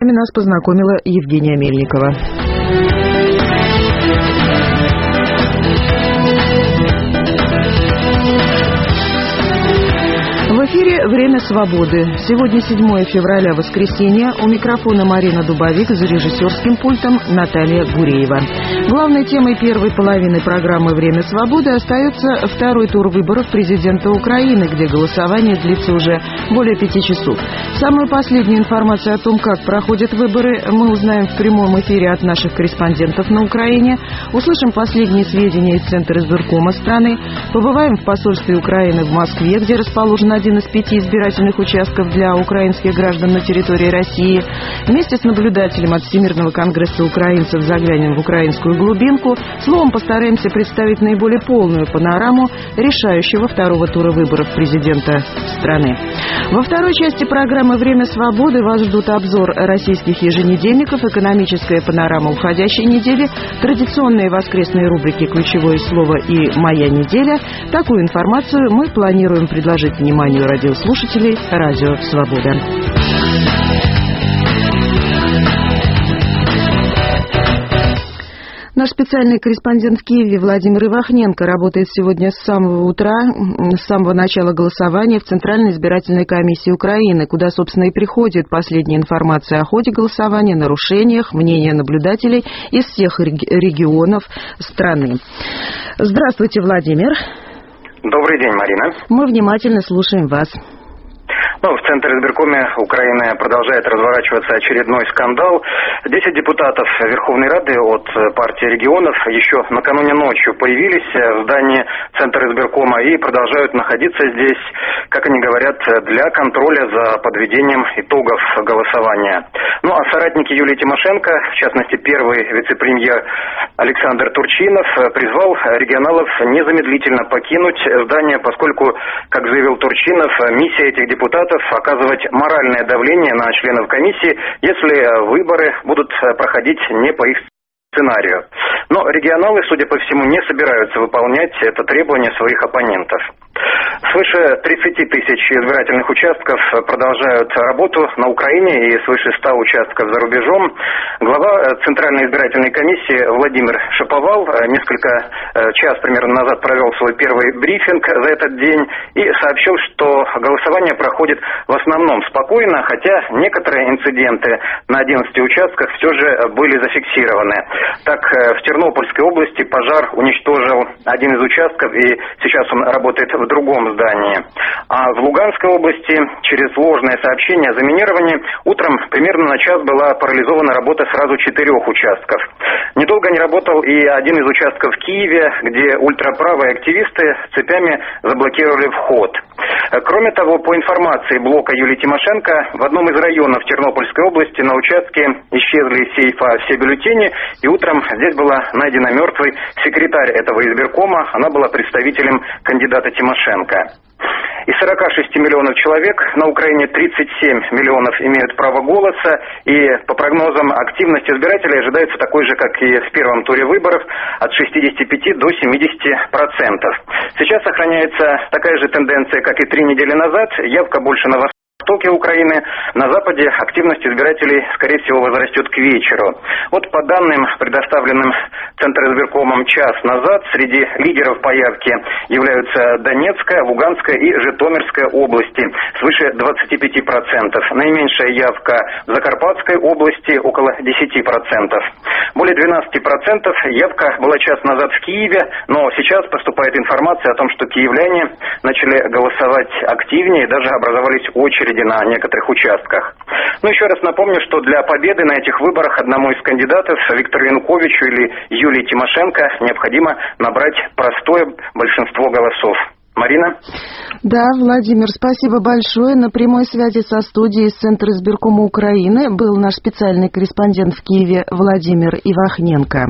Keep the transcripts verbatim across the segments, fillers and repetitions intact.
вами нас познакомила Евгения Мельникова. В эфире «Время свободы». Сегодня седьмое февраля, воскресенье. У микрофона Марина Дубовик, за режиссерским пультом Наталья Гуреева. Главной темой первой половины программы «Время свободы» остается второй тур выборов президента Украины, где голосование длится уже более пяти часов. Самую последнюю информацию о том, как проходят выборы, мы узнаем в прямом эфире от наших корреспондентов на Украине. Услышим последние сведения из Центра избиркома страны. Побываем в посольстве Украины в Москве, где расположен один из пяти избирательных участков для украинских граждан на территории России. Вместе с наблюдателем от Всемирного конгресса украинцев заглянем в украинскую глубинку. Словом, постараемся представить наиболее полную панораму решающего второго тура выборов президента страны. Во второй части программы «Время свободы» вас ждут обзор российских еженедельников, экономическая панорама уходящей недели, традиционные воскресные рубрики «Ключевое слово» и «Моя неделя». Такую информацию мы планируем предложить вниманию радиослушателей «Радио Свобода». Наш специальный корреспондент в Киеве Владимир Ивахненко работает сегодня с самого утра, с самого начала голосования в Центральной избирательной комиссии Украины, куда, собственно, и приходит последняя информация о ходе голосования, нарушениях, мнения наблюдателей из всех регионов страны. Здравствуйте, Владимир. Добрый день, Марина. Мы внимательно слушаем вас. Ну, в Центре избиркоме Украины продолжает разворачиваться очередной скандал. Десять депутатов Верховной Рады от партии регионов еще накануне ночью появились в здании Центра избиркома и продолжают находиться здесь, как они говорят, для контроля за подведением итогов голосования. Ну, а соратники Юлии Тимошенко, в частности, первый вице-премьер Александр Турчинов, призвал регионалов незамедлительно покинуть здание, поскольку, как заявил Турчинов, миссия этих депутатов оказывать моральное давление на членов комиссии, если выборы будут проходить не по их сценарию. Но регионалы, судя по всему, не собираются выполнять это требование своих оппонентов. Свыше тридцати тысяч избирательных участков продолжают работу на Украине и свыше ста участков за рубежом. Глава Центральной избирательной комиссии Владимир Шаповал несколько час примерно назад провел свой первый брифинг за этот день и сообщил, что голосование проходит в основном спокойно, хотя некоторые инциденты на одиннадцати участках все же были зафиксированы. Так, в Тернопольской области пожар уничтожил один из участков, и сейчас он работает в другом здании. А в Луганской области через ложное сообщение о заминировании утром примерно на час была парализована работа сразу четырех участков. Недолго не работал и один из участков в Киеве, где ультраправые активисты цепями заблокировали вход. Кроме того, по информации блока Юлии Тимошенко, в одном из районов Тернопольской области на участке исчезли из сейфа все бюллетени, и утром здесь была найдена мертвой секретарь этого избиркома. Она была представителем кандидата Тимошенко. Из сорока шести миллионов человек на Украине тридцать семь миллионов имеют право голоса, и по прогнозам активность избирателей ожидается такой же, как и в первом туре выборов, от шестидесяти пяти до семидесяти процентов. Сейчас сохраняется такая же тенденция, как и три недели назад, явка больше на восток. В востоке Украины, на западе активность избирателей, скорее всего, возрастет к вечеру. Вот по данным, предоставленным Центризбиркомом час назад, среди лидеров по явке являются Донецкая, Луганская и Житомирская области, свыше двадцати пяти процентов. Наименьшая явка в Закарпатской области, около десяти процентов. Более двенадцати процентов явка была час назад в Киеве, но сейчас поступает информация о том, что киевляне начали голосовать активнее, даже образовались очереди на некоторых участках. Ну, еще раз напомню, что для победы на этих выборах одному из кандидатов, Виктору Януковичу или Юлии Тимошенко, необходимо набрать простое большинство голосов. Марина? Да, Владимир, спасибо большое. На прямой связи со студией из Центра избиркома Украины был наш специальный корреспондент в Киеве Владимир Ивахненко.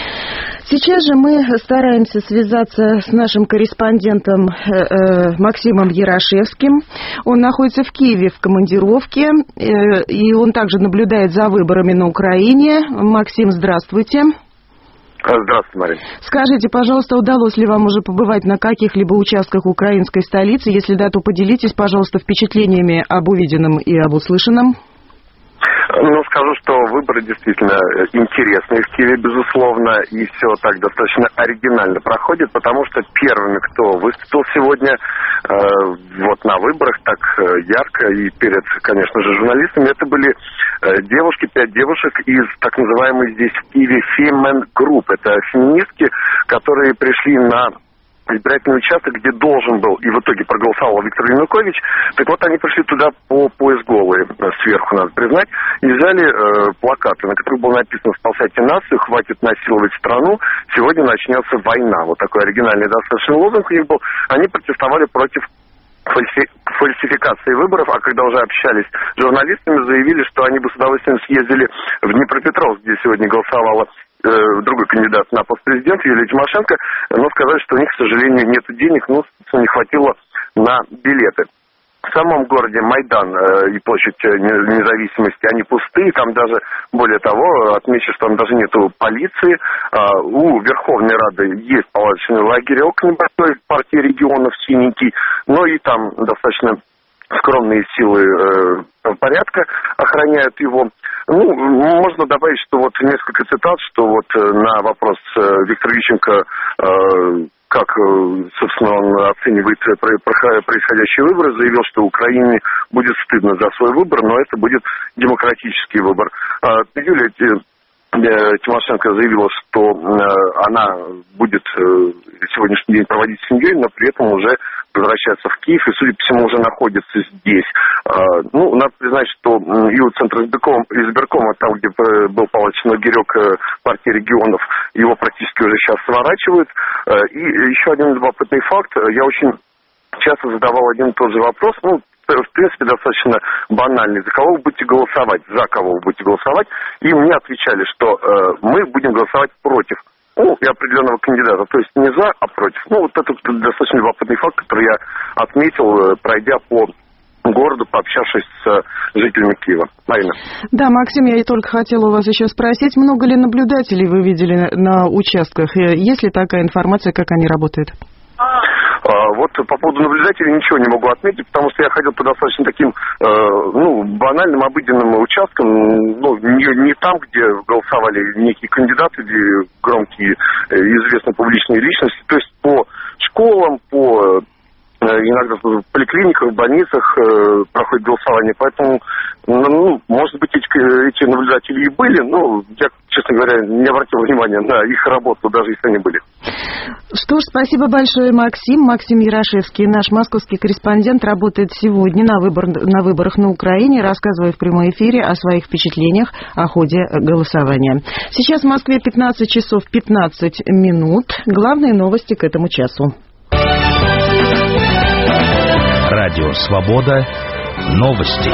Сейчас же мы стараемся связаться с нашим корреспондентом э, э, Максимом Ярошевским. Он находится в Киеве в командировке, э, и он также наблюдает за выборами на Украине. Максим, здравствуйте. Здравствуйте, Марина. Скажите, пожалуйста, удалось ли вам уже побывать на каких-либо участках украинской столицы? Если да, то поделитесь, пожалуйста, впечатлениями об увиденном и об услышанном. Ну, скажу, что выборы действительно интересные в Киеве, безусловно, и все так достаточно оригинально проходит, потому что первыми, кто выступил сегодня э, вот на выборах так ярко и перед, конечно же, журналистами, это были э, девушки, пять девушек из так называемой здесь в Киеве Female Group. Это феминистки, которые пришли на избирательный участок, где должен был, и в итоге проголосовал Виктор Янукович. Так вот, они пришли туда по пояс голые, сверху, надо признать, и взяли э, плакаты, на которых было написано «Спасайте нацию, хватит насиловать страну, сегодня начнется война». Вот такой оригинальный достаточно лозунг у них был. Они протестовали против фальси... фальсификации выборов, а когда уже общались с журналистами, заявили, что они бы с удовольствием съездили в Днепропетровск, где сегодня голосовала другой кандидат на пост президента Юлия Тимошенко, но сказали, что у них, к сожалению, нет денег, ну, не хватило на билеты. В самом городе Майдан э, и площадь Независимости, они пустые, там даже, более того, отмечу, что там даже нету полиции. Э, у Верховной Рады есть палаточный лагерь около небольшой партии регионов, синенький, но и там достаточно скромные силы э, порядка охраняют его. Ну, можно добавить, что вот несколько цитат, что вот на вопрос Виктора Ющенко, э, как, собственно, он оценивает происходящие выборы, заявил, что Украине будет стыдно за свой выбор, но это будет демократический выбор. Э, Юлия Тимошенко заявила, что она будет сегодняшний день проводить с семьей, но при этом уже возвращаться в Киев и, судя по всему, уже находится здесь. Ну, надо признать, что и у Центра избиркома, избиркома, там, где был палаточный лагерек партии регионов, его практически уже сейчас сворачивают. И еще один любопытный факт. Я очень часто задавал один и тот же вопрос, ну, в принципе, достаточно банальный. За кого вы будете голосовать? За кого вы будете голосовать? И мне отвечали, что э, мы будем голосовать против. Ну, и определенного кандидата. То есть не за, а против. Ну, вот это достаточно любопытный факт, который я отметил, пройдя по городу, пообщавшись с жителями Киева. Марина. Да, Максим, я и только хотела у вас еще спросить, много ли наблюдателей вы видели на участках? Есть ли такая информация, как они работают? Вот по поводу наблюдателей ничего не могу отметить, потому что я ходил по достаточно таким, э, ну, банальным, обыденным участкам, ну, не, не там, где голосовали некие кандидаты, где громкие, э, известные публичные личности, то есть по школам, по э, иногда в поликлиниках, в больницах э, проходит голосование, поэтому, ну, может быть, эти, эти наблюдатели и были, но я, честно говоря, не обратил внимания на их работу, даже если они были. Что ж, спасибо большое, Максим. Максим Ярошевский, наш московский корреспондент, работает сегодня на, выбор, на выборах на Украине, рассказывая в прямом эфире о своих впечатлениях о ходе голосования. Сейчас в Москве пятнадцать часов пятнадцать минут. Главные новости к этому часу. Радио «Свобода». Новости.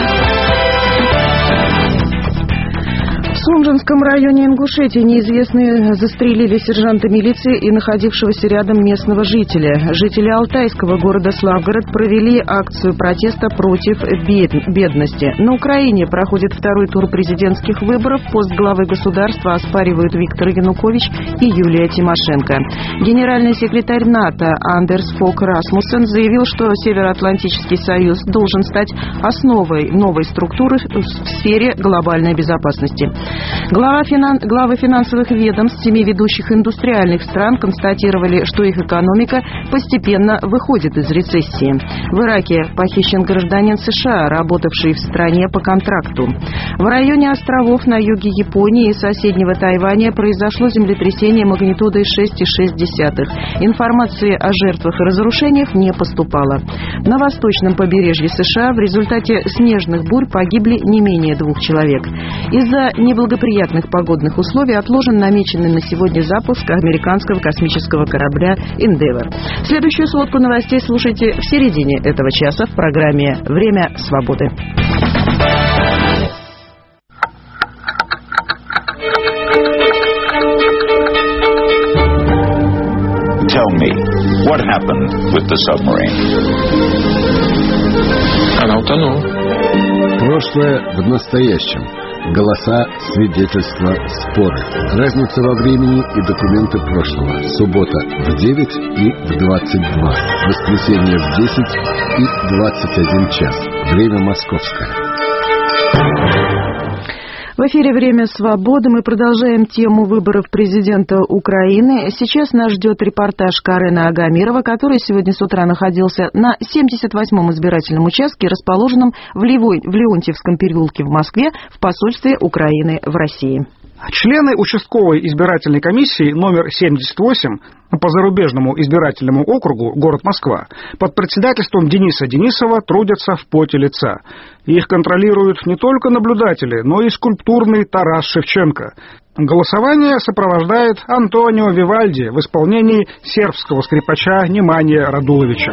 В Сунжинском районе Ингушетии неизвестные застрелили сержанта милиции и находившегося рядом местного жителя. Жители алтайского города Славгород провели акцию протеста против бед... бедности. На Украине проходит второй тур президентских выборов. Пост главы государства оспаривают Виктор Янукович и Юлия Тимошенко. Генеральный секретарь НАТО Андерс Фок Расмуссен заявил, что Североатлантический союз должен стать основой новой структуры в сфере глобальной безопасности. Глава финан... Главы финансовых ведомств семи ведущих индустриальных стран констатировали, что их экономика постепенно выходит из рецессии. В Ираке похищен гражданин США, работавший в стране по контракту. В районе островов на юге Японии и соседнего Тайваня произошло землетрясение магнитудой шесть целых шесть десятых. Информации о жертвах и разрушениях не поступало. На восточном побережье США в результате снежных бурь погибли не менее двух человек. Из-за неблагоприятных погодных условий отложен намеченный на сегодня запуск американского космического корабля Endeavour. Следующую сводку новостей слушайте в середине этого часа в программе «Время свободы». Tell me, what happened with the submarine? Она утонула. Прошлое в настоящем. Голоса, свидетельства, споры. Разница во времени и документы прошлого. Суббота в девять и в двадцать два. Воскресенье в десять и двадцать один час. Время московское. В эфире «Время свободы». Мы продолжаем тему выборов президента Украины. Сейчас нас ждет репортаж Карена Агамирова, который сегодня с утра находился на семьдесят восьмом избирательном участке, расположенном в, Левой, в Леонтьевском переулке в Москве, в посольстве Украины в России. Члены участковой избирательной комиссии номер семьдесят восемь по зарубежному избирательному округу город Москва под председательством Дениса Денисова трудятся в поте лица. Их контролируют не только наблюдатели, но и скульптурный Тарас Шевченко. Голосование сопровождает Антонио Вивальди в исполнении сербского скрипача Неманья Радуловича.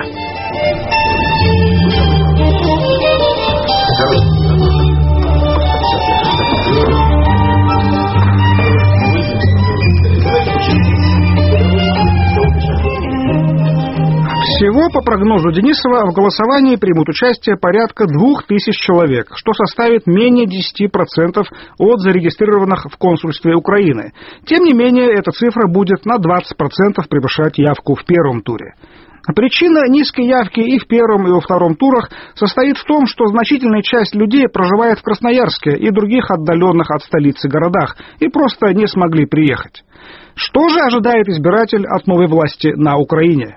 Всего, по прогнозу Денисова, в голосовании примут участие порядка двух тысяч человек, что составит менее десяти процентов от зарегистрированных в консульстве Украины. Тем не менее, эта цифра будет на двадцать процентов превышать явку в первом туре. Причина низкой явки и в первом, и во втором турах состоит в том, что значительная часть людей проживает в Красноярске и других отдаленных от столицы городах и просто не смогли приехать. Что же ожидает избиратель от новой власти на Украине?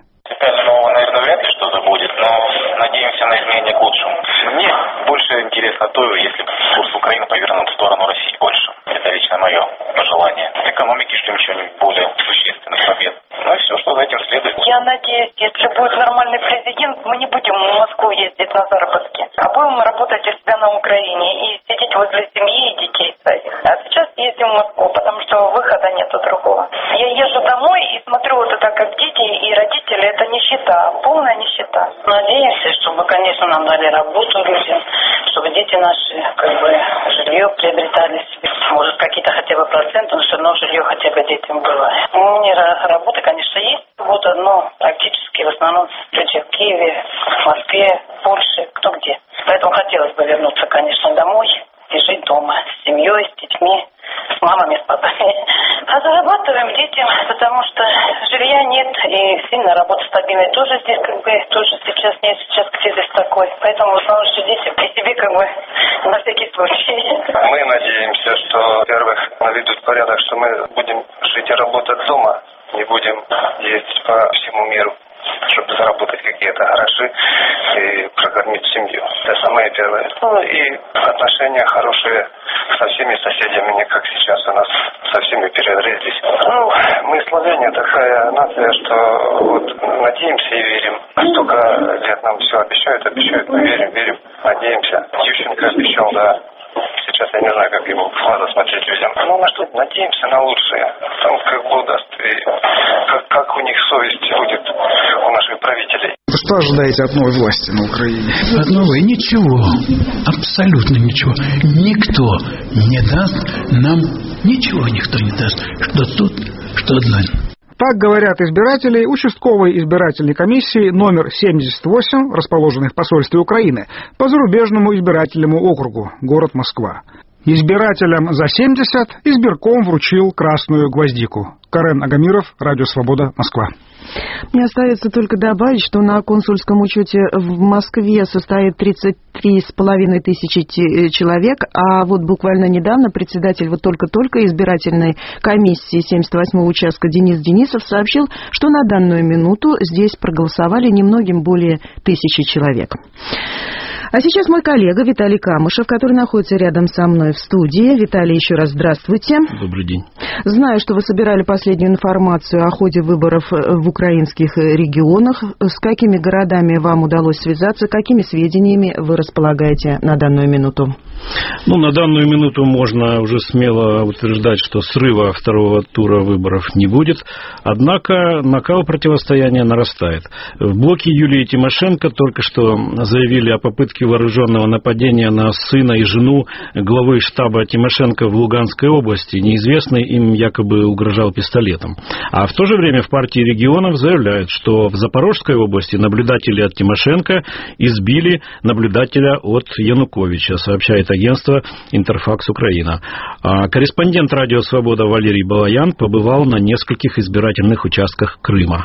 Надеемся на изменения к лучшему. Мне больше интересно то, если курс Украины повернут в сторону России больше. Это лично мое пожелание. С экономики ждем чего-нибудь более существенных побед. Ну и все, что за этим следует. Я надеюсь, если будет нормальный президент, мы не будем в Москву ездить на заработки, а будем работать у себя на Украине и сидеть возле семьи и детей своих. А сейчас ездим в Москву, потому что выхода нету другого. Я езжу домой и смотрю вот это, как дети и родители, это нищета, полная нищета. Надеемся, чтобы, конечно, нам дали работу людям, чтобы дети наши, как бы, жилье приобретали себе. Может, какие-то хотя бы проценты, но все равно жилье хотя бы детям было. У меня работа, конечно, есть, вот одно, практически, в основном люди в Киеве, в Москве, в Польше, кто где. Поэтому хотелось бы вернуться, конечно, домой и жить дома с семьей, с детьми, с мамами, с папами. А зарабатываем детям, потому что жилья нет, и сильно работа стабильная тоже здесь, как бы, тоже сейчас нет, сейчас кризис такой. Поэтому в основном что дети при себе, как бы, на всякий случай. Мы надеемся, что, во-первых, наведут порядок, что мы будем жить и работать дома, не будем ездить по всему миру, чтобы заработать какие-то гроши и прокормить семью. Это самое первое. Ну и отношения хорошие со всеми соседями, не как сейчас у нас со всеми перегрызлись. Ну, мы, славяне, такая нация, что вот надеемся и верим. Столько лет нам все обещают, обещают, мы верим, верим, надеемся. Ющенко обещал, да. Сейчас я не знаю, как его в глаза смотреть людям. Ну, на что надеемся на лучшее. Там как Бог даст, и как, как у них совесть будет у наших правителей. Что ожидаете от новой власти на Украине? От новой ничего. Абсолютно ничего. Никто не даст нам, ничего никто не даст. Что тут, что длань. Так говорят избиратели участковой избирательной комиссии номер семьдесят восемь, расположенной в посольстве Украины, по зарубежному избирательному округу, город Москва. Избирателям за семьдесят избирком вручил красную гвоздику. Карен Агамиров, Радио Свобода, Москва. Мне остается только добавить, что на консульском учете в Москве состоит тридцать три с половиной тысячи человек, а вот буквально недавно председатель вот только-только избирательной комиссии семьдесят восьмого участка Денис Денисов сообщил, что на данную минуту здесь проголосовали немногим более тысячи человек. А сейчас мой коллега Виталий Камышев, который находится рядом со мной в студии. Виталий, еще раз здравствуйте. Добрый день. Знаю, что вы собирали последнюю информацию о ходе выборов в украинских регионах. С какими городами вам удалось связаться? Какими сведениями вы располагаете на данную минуту? Ну, на данную минуту можно уже смело утверждать, что срыва второго тура выборов не будет. Однако накал противостояния нарастает. В блоке Юлии Тимошенко только что заявили о попытке вооруженного нападения на сына и жену главы штаба Тимошенко в Луганской области. Неизвестный им якобы угрожал пистолетом. А в то же время в партии регионов заявляют, что в Запорожской области наблюдатели от Тимошенко избили наблюдателя от Януковича, сообщает агентство «Интерфакс Украина». А корреспондент «Радио Свобода» Валерий Балаян побывал на нескольких избирательных участках Крыма.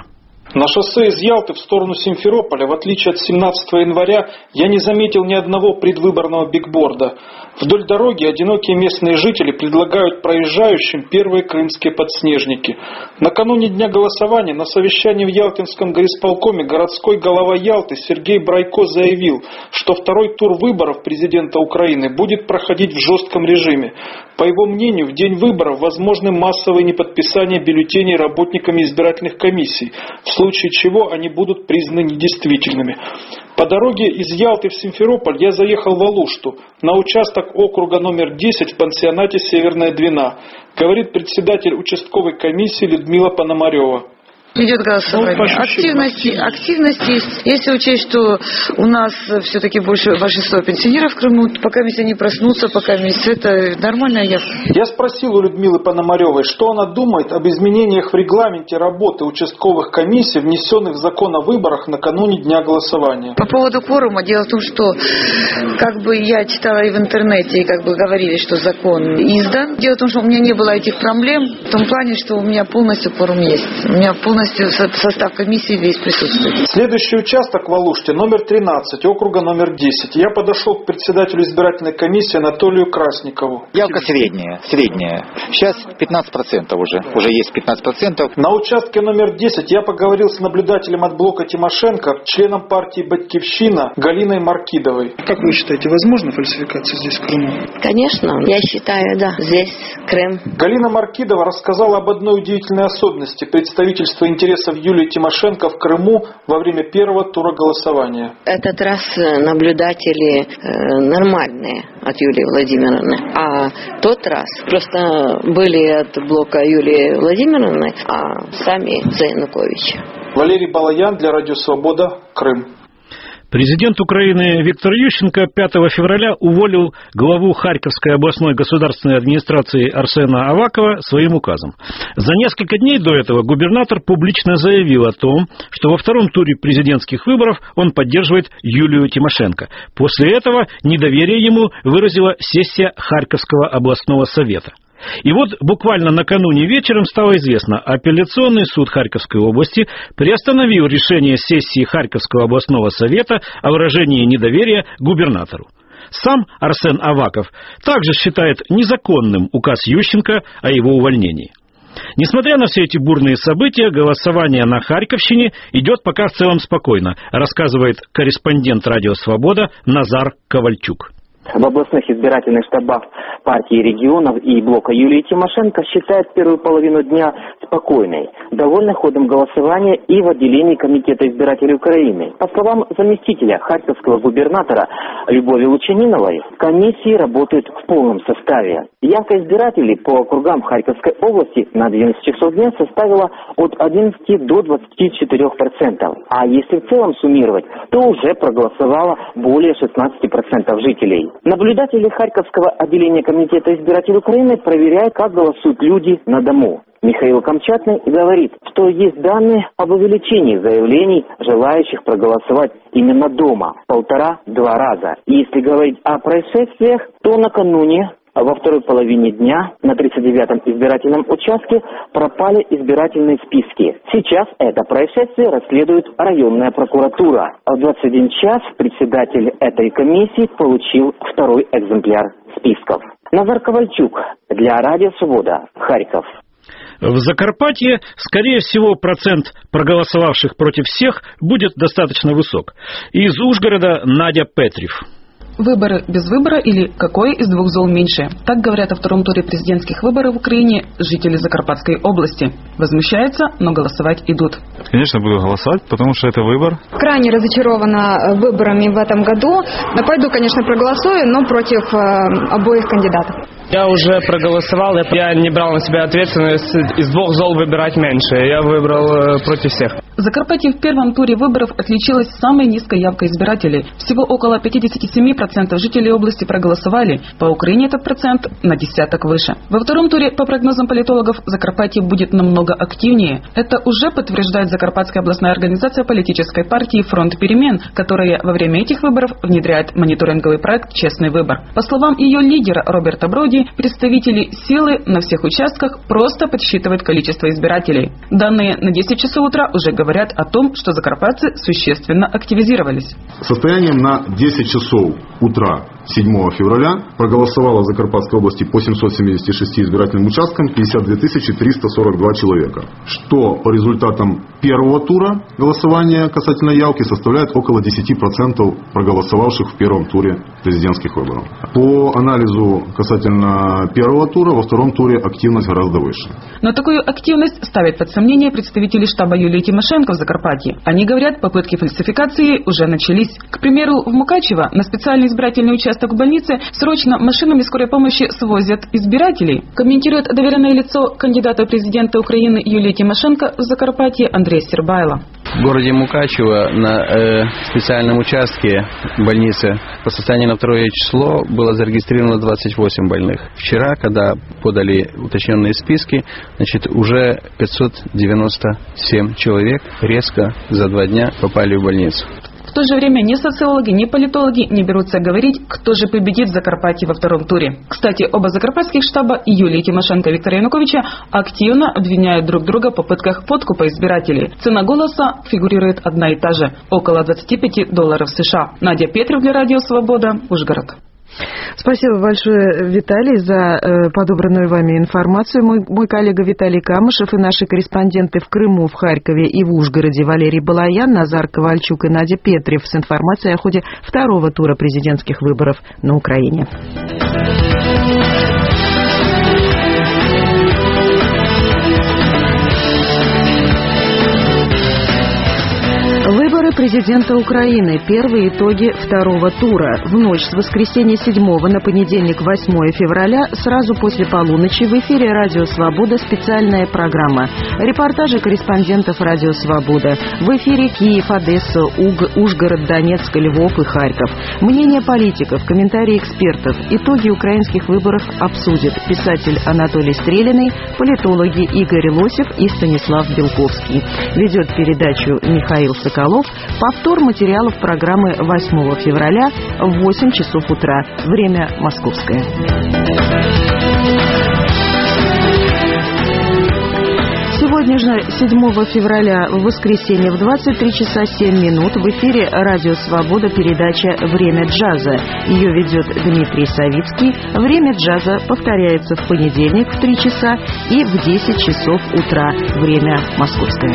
На шоссе из Ялты в сторону Симферополя, в отличие от семнадцатого января, я не заметил ни одного предвыборного бигборда. Вдоль дороги одинокие местные жители предлагают проезжающим первые крымские подснежники. Накануне дня голосования на совещании в Ялтинском горисполкоме городской глава Ялты Сергей Брайко заявил, что второй тур выборов президента Украины будет проходить в жестком режиме. По его мнению, в день выборов возможны массовые неподписания бюллетеней работниками избирательных комиссий, в случае чего они будут признаны недействительными. По дороге из Ялты в Симферополь я заехал в Алушту, на участок округа номер десять в пансионате «Северная Двина», говорит председатель участковой комиссии Людмила Пономарева. Идет голосование. Ну, активности, активность есть. Если учесть, что у нас все-таки больше большинство пенсионеров в Крыму, пока если они проснутся, пока месяц, это нормальная явка. Я спросил у Людмилы Пономаревой, что она думает об изменениях в регламенте работы участковых комиссий, внесенных в закон о выборах накануне дня голосования. По поводу кворума, дело в том, что как бы я читала и в интернете, и как бы говорили, что закон издан. Дело в том, что у меня не было этих проблем, в том плане, что у меня полностью кворум есть. У меня полностью состав комиссии весь присутствует. Следующий участок в Алуште, номер тринадцать, округа номер десять. Я подошел к председателю избирательной комиссии Анатолию Красникову. Явка средняя, средняя. Сейчас пятнадцать процентов уже, уже есть пятнадцать процентов. На участке номер десять я поговорил с наблюдателем от блока Тимошенко, членом партии «Батькивщина» Галиной Маркидовой. Как вы считаете, возможна фальсификация здесь, в Крыму? Конечно, я считаю, да, здесь Крым. Галина Маркидова рассказала об одной удивительной особенности представительства интересов Юлии Тимошенко в Крыму во время первого тура голосования. Этот раз наблюдатели э, нормальные от Юлии Владимировны, а тот раз просто были от блока Юлии Владимировны, а сами за Януковича. Валерий Балаян для Радио Свобода, Крым. Президент Украины Виктор Ющенко пятого февраля уволил главу Харьковской областной государственной администрации Арсена Авакова своим указом. За несколько дней до этого губернатор публично заявил о том, что во втором туре президентских выборов он поддерживает Юлию Тимошенко. После этого недоверие ему выразила сессия Харьковского областного совета. И вот буквально накануне вечером стало известно, апелляционный суд Харьковской области приостановил решение сессии Харьковского областного совета о выражении недоверия губернатору. Сам Арсен Аваков также считает незаконным указ Ющенко о его увольнении. Несмотря на все эти бурные события, голосование на Харьковщине идет пока в целом спокойно, рассказывает корреспондент «Радио Свобода» Назар Ковальчук. В областных избирательных штабах партии регионов и блока Юлии Тимошенко считают первую половину дня спокойной, довольны ходом голосования и в отделении Комитета избирателей Украины. По словам заместителя харьковского губернатора Любови Лучаниновой, комиссии работают в полном составе. Явка избирателей по округам Харьковской области на одиннадцать часов дня составила от одиннадцати до двадцати четырёх процентов. А если в целом суммировать, то уже проголосовало более шестнадцати процентов жителей. Наблюдатели Харьковского отделения Комитета избирателей Украины проверяют, как голосуют люди на дому. Михаил Камчатный говорит, что есть данные об увеличении заявлений, желающих проголосовать именно дома, полтора-два раза. И если говорить о происшествиях, то накануне во второй половине дня на тридцать девятом избирательном участке пропали избирательные списки. Сейчас это происшествие расследует районная прокуратура. А в двадцать один час председатель этой комиссии получил второй экземпляр списков. Назар Ковальчук для Радио Свобода, Харьков. В Закарпатье, скорее всего, процент проголосовавших против всех будет достаточно высок. Из Ужгорода Надя Петрев. Выборы без выбора или какое из двух зол меньше? Так говорят о втором туре президентских выборов в Украине жители Закарпатской области. Возмущаются, но голосовать идут. Конечно, буду голосовать, потому что это выбор. Крайне разочарована выборами в этом году. Пойду, конечно, проголосую, но против э, обоих кандидатов. Я уже проголосовал, я не брал на себя ответственность из двух зол выбирать меньше. Я выбрал э, против всех. Закарпатье в первом туре выборов отличилось самой низкой явкой избирателей. Всего около пятьдесят семь процентов жителей области проголосовали. По Украине этот процент на десяток выше. Во втором туре, по прогнозам политологов, Закарпатье будет намного активнее. Это уже подтверждает Закарпатская областная организация политической партии «Фронт перемен», которая во время этих выборов внедряет мониторинговый проект «Честный выбор». По словам ее лидера Роберта Броди, представители силы на всех участках просто подсчитывают количество избирателей. Данные на десять часов утра уже говорят говорят о том, что закарпатцы существенно активизировались. Состоянием на десять часов утра седьмого февраля проголосовало в Закарпатской области по семьсот семидесяти шести избирательным участкам пятьдесят две тысячи триста сорок два человека, что по результатам первого тура голосования касательно явки составляет около десять процентов проголосовавших в первом туре президентских выборов. По анализу касательно первого тура, во втором туре активность гораздо выше. Но такую активность ставят под сомнение представители штаба Юлии Тимошенко в Закарпатье. Они говорят, попытки фальсификации уже начались. К примеру, в Мукачево на специальный избирательный участок в больнице срочно машинами скорой помощи свозят избирателей. Комментирует доверенное лицо кандидата в президенты Украины Юлии Тимошенко в Закарпатье Андрей Сербайло. В городе Мукачево на э, специальном участке больницы по состоянию на второе число было зарегистрировано двадцать восемь больных. Вчера, когда подали уточненные списки, значит, уже пятьсот девяносто семь человек резко за два дня попали в больницу. В то же время ни социологи, ни политологи не берутся говорить, кто же победит в Закарпатье во втором туре. Кстати, оба закарпатских штаба Юлии Тимошенко и Виктора Януковича активно обвиняют друг друга в попытках подкупа избирателей. Цена голоса фигурирует одна и та же – около двадцати пяти долларов США. Надя Петрев для Радио Свобода, Ужгород. Спасибо большое, Виталий, за э, подобранную вами информацию. Мой, мой коллега Виталий Камышев и наши корреспонденты в Крыму, в Харькове и в Ужгороде Валерий Балаян, Назар Ковальчук и Надя Петрев с информацией о ходе второго тура президентских выборов на Украине. Выборы президента Украины. Первые итоги второго тура. В ночь с воскресенья седьмого на понедельник восьмое февраля, сразу после полуночи, в эфире «Радио Свобода» специальная программа. Репортажи корреспондентов «Радио Свобода». В эфире Киев, Одесса, Уг, Ужгород, Донецк, Львов и Харьков. Мнения политиков, комментарии экспертов. Итоги украинских выборов обсудят писатель Анатолий Стрелиный, политологи Игорь Лосев и Станислав Белковский. Ведет передачу Михаил Соколов. Повтор материалов программы восьмого февраля в восемь часов утра. Время московское. Сегодня же, седьмого февраля, в воскресенье в двадцать три часа семь минут в эфире «Радио Свобода» передача «Время джаза». Ее ведет Дмитрий Савицкий. Время джаза повторяется в понедельник в три часа и в десять часов утра. Время московское.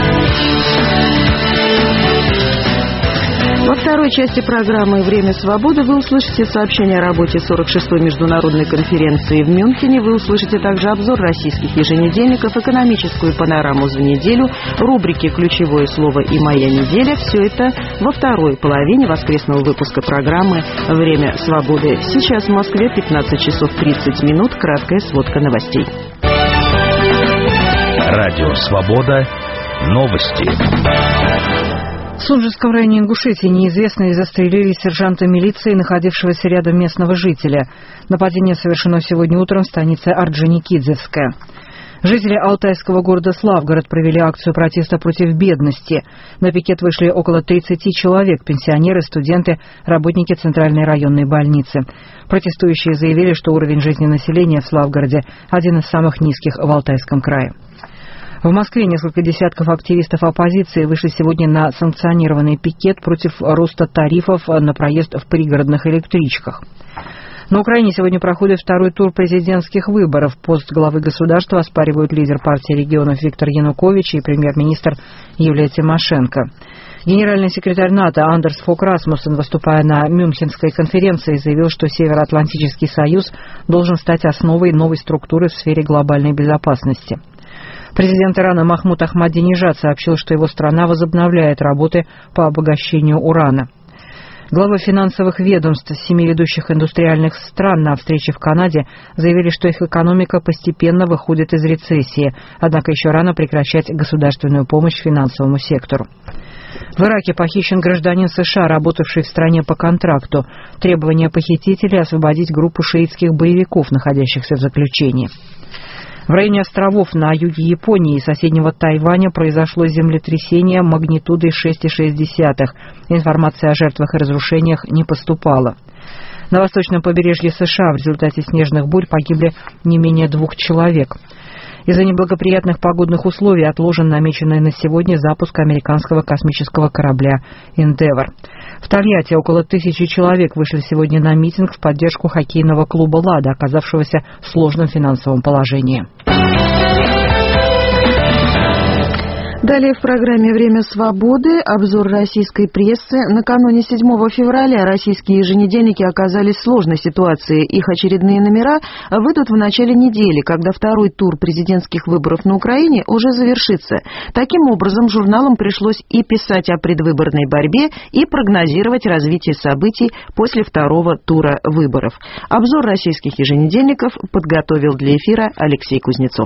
Во второй части программы «Время свободы» вы услышите сообщение о работе сорок шестой международной конференции в Мюнхене. Вы услышите также обзор российских еженедельников, экономическую панораму за неделю, рубрики «Ключевое слово» и «Моя неделя». Все это во второй половине воскресного выпуска программы «Время свободы». Сейчас в Москве пятнадцать часов тридцать минут. Краткая сводка новостей. Радио «Свобода». Новости. В Судженском районе Ингушетии неизвестные застрелили сержанта милиции, находившегося рядом местного жителя. Нападение совершено сегодня утром в станице Орджоникидзевская. Жители алтайского города Славгород провели акцию протеста против бедности. На пикет вышли около тридцати человек, пенсионеры, студенты, работники Центральной районной больницы. Протестующие заявили, что уровень жизни населения в Славгороде один из самых низких в Алтайском крае. В Москве несколько десятков активистов оппозиции вышли сегодня на санкционированный пикет против роста тарифов на проезд в пригородных электричках. На Украине сегодня проходит второй тур президентских выборов. Пост главы государства оспаривают лидер партии регионов Виктор Янукович и премьер-министр Юлия Тимошенко. Генеральный секретарь НАТО Андерс Фок Расмуссен, выступая на Мюнхенской конференции, заявил, что Североатлантический союз должен стать основой новой структуры в сфере глобальной безопасности. Президент Ирана Махмуд Ахмадинежад сообщил, что его страна возобновляет работы по обогащению урана. Главы финансовых ведомств семи ведущих индустриальных стран на встрече в Канаде заявили, что их экономика постепенно выходит из рецессии, однако еще рано прекращать государственную помощь финансовому сектору. В Ираке похищен гражданин США, работавший в стране по контракту. Требование похитителей — освободить группу шиитских боевиков, находящихся в заключении. В районе островов на юге Японии и соседнего Тайваня произошло землетрясение магнитудой шесть целых шесть десятых. Информация о жертвах и разрушениях не поступала. На восточном побережье США в результате снежных бурь погибли не менее двух человек. Из-за неблагоприятных погодных условий отложен намеченный на сегодня запуск американского космического корабля «Эндевор». В Тольятти около тысячи человек вышли сегодня на митинг в поддержку хоккейного клуба «Лада», оказавшегося в сложном финансовом положении. Далее в программе «Время свободы» обзор российской прессы. Накануне седьмого февраля российские еженедельники оказались в сложной ситуации. Их очередные номера выйдут в начале недели, когда второй тур президентских выборов на Украине уже завершится. Таким образом, журналам пришлось и писать о предвыборной борьбе, и прогнозировать развитие событий после второго тура выборов. Обзор российских еженедельников подготовил для эфира Алексей Кузнецов.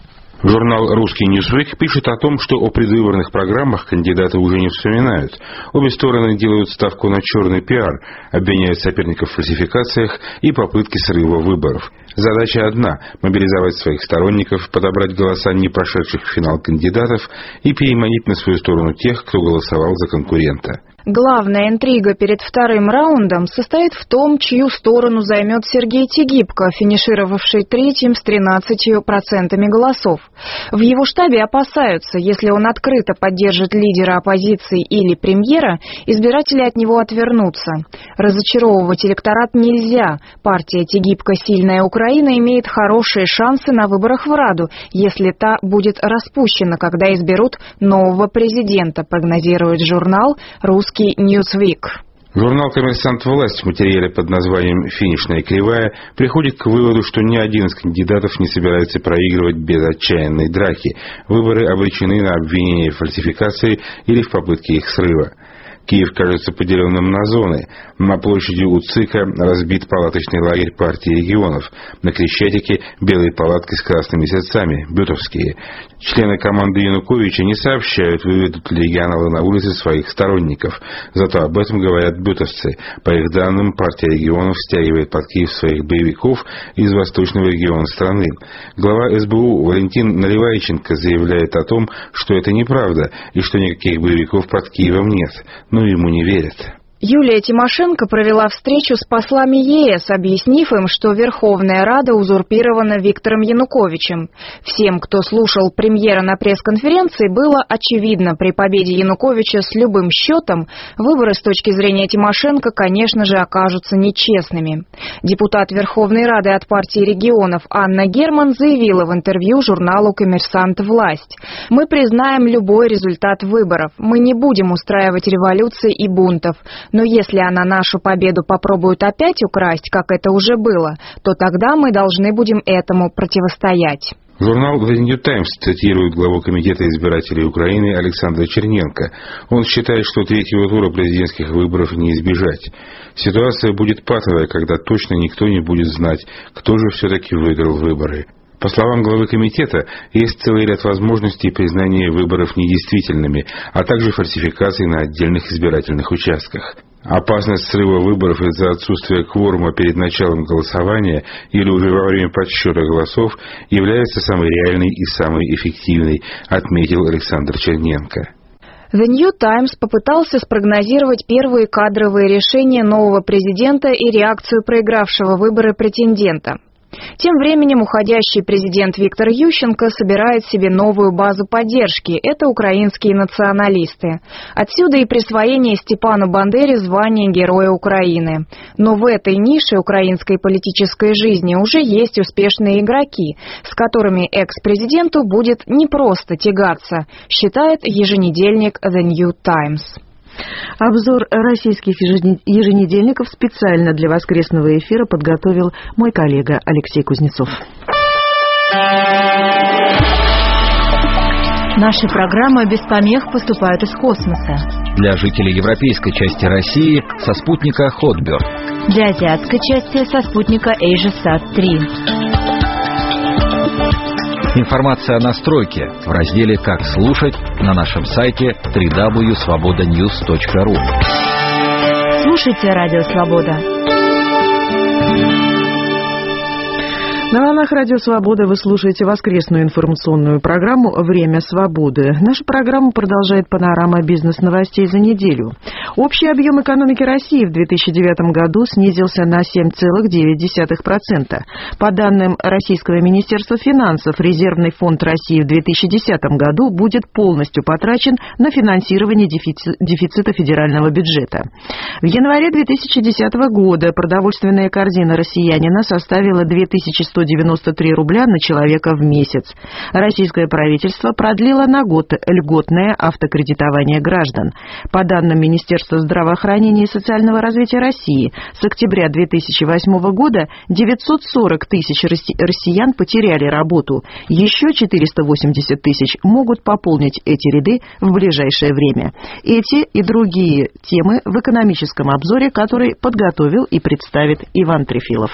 Журнал «Русский Ньюсвик» пишет о том, что о предвыборных программах кандидаты уже не вспоминают. Обе стороны делают ставку на черный пиар, обвиняют соперников в фальсификациях и попытке срыва выборов. Задача одна – мобилизовать своих сторонников, подобрать голоса не прошедших в финал кандидатов и переманить на свою сторону тех, кто голосовал за конкурента. Главная интрига перед вторым раундом состоит в том, чью сторону займет Сергей Тигибко, финишировавший третьим с тринадцатью процентами голосов. В его штабе опасаются, если он открыто поддержит лидера оппозиции или премьера, избиратели от него отвернутся. Разочаровывать электорат нельзя. Партия Тигибко «Сильная Украина» имеет хорошие шансы на выборах в Раду, если та будет распущена, когда изберут нового президента, прогнозирует журнал «Русский Ньюсвик». Журнал «Коммерсант. Власть» в материале под названием «Финишная кривая» приходит к выводу, что ни один из кандидатов не собирается проигрывать без отчаянной драки. Выборы обречены на обвинение в фальсификации или в попытке их срыва. Киев кажется поделенным на зоны. На площади у ЦИКа разбит палаточный лагерь партии регионов. На Крещатике белые палатки с красными сердцами, бютовские. Члены команды Януковича не сообщают, выведут ли регионалы на улицы своих сторонников. Зато об этом говорят бютовцы. По их данным, партия регионов стягивает под Киев своих боевиков из восточного региона страны. Глава СБУ Валентин Наливайченко заявляет о том, что это неправда и что никаких боевиков под Киевом нет. Но ему не верят. Юлия Тимошенко провела встречу с послами ЕС, объяснив им, что Верховная Рада узурпирована Виктором Януковичем. Всем, кто слушал премьера на пресс-конференции, было очевидно, при победе Януковича с любым счетом выборы с точки зрения Тимошенко, конечно же, окажутся нечестными. Депутат Верховной Рады от партии регионов Анна Герман заявила в интервью журналу «Коммерсант. Власть». «Мы признаем любой результат выборов. Мы не будем устраивать революции и бунтов. Но если она нашу победу попробует опять украсть, как это уже было, то тогда мы должны будем этому противостоять». Журнал The New Times цитирует главу Комитета избирателей Украины Александра Черненко. Он считает, что третьего тура президентских выборов не избежать. Ситуация будет патовая, когда точно никто не будет знать, кто же все-таки выиграл выборы. По словам главы комитета, есть целый ряд возможностей признания выборов недействительными, а также фальсификаций на отдельных избирательных участках. Опасность срыва выборов из-за отсутствия кворума перед началом голосования или уже во время подсчета голосов является самой реальной и самой эффективной, отметил Александр Черненко. The New Times попытался спрогнозировать первые кадровые решения нового президента и реакцию проигравшего выборы претендента. Тем временем уходящий президент Виктор Ющенко собирает себе новую базу поддержки. Это украинские националисты. Отсюда и присвоение Степану Бандере звания Героя Украины. Но в этой нише украинской политической жизни уже есть успешные игроки, с которыми экс-президенту будет непросто тягаться, считает еженедельник The New Times. Обзор российских еженедельников специально для воскресного эфира подготовил мой коллега Алексей Кузнецов. Наши программы без помех поступают из космоса. Для жителей европейской части России со спутника Хотберг. Для азиатской части со спутника AsiaSat три. Информация о настройке в разделе «Как слушать» на нашем сайте дабл ю дабл ю дабл ю точка свобода ньюс точка ру. Слушайте Радио Свобода. На волнах Радио Свобода вы слушаете воскресную информационную программу «Время свободы». Наша программа продолжает панорама бизнес-новостей за неделю. Общий объем экономики России в две тысячи девятом году снизился на семь целых девять десятых процента. По данным Российского министерства финансов, резервный фонд России в две тысячи десятом году будет полностью потрачен на финансирование дефицита федерального бюджета. В январе две тысячи десятого года продовольственная корзина россиянина составила две тысячи сто девяносто три рубля на человека в месяц. Российское правительство продлило на год льготное автокредитование граждан. По данным Министерства здравоохранения и социального развития России, с октября две тысячи восьмого года девятьсот сорок тысяч россиян потеряли работу. Еще четыреста восемьдесят тысяч могут пополнить эти ряды в ближайшее время. Эти и другие темы в экономическом обзоре, который подготовил и представит Иван Трефилов.